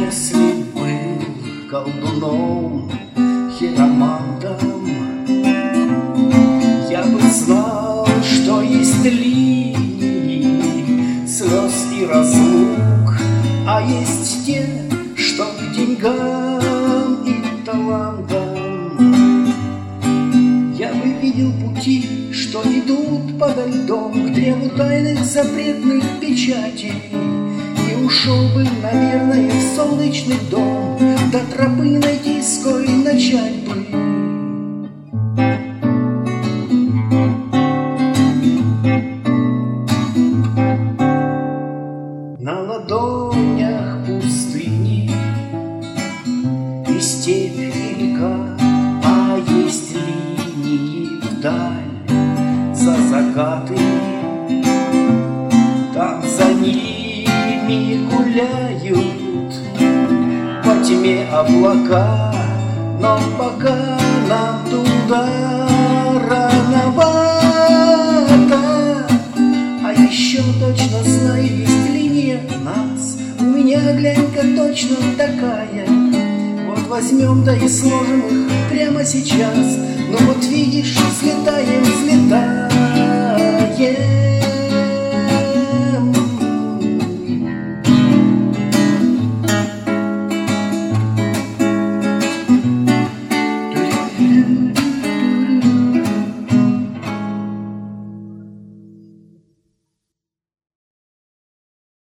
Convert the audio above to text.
Если был колдуном, хиромантом, я бы знал, что есть линии слез и разлук, а есть те, что к деньгам и талантам. Я бы видел пути, что идут подо льдом к древу тайных запретных печатей, и ушел бы, наверное, в солнечный дом, до тропы найти с кой начать бы. На ладонях пустыни и степь велика, а есть линии вдаль за закатами. Там за ними гуляют по тьме облака, но пока нам туда рановато. А еще точно знаю, есть линия нас, у меня, глянь-ка, точно такая. Вот возьмем, да и сложим их прямо сейчас. Ну вот видишь, взлетаем, взлетаем.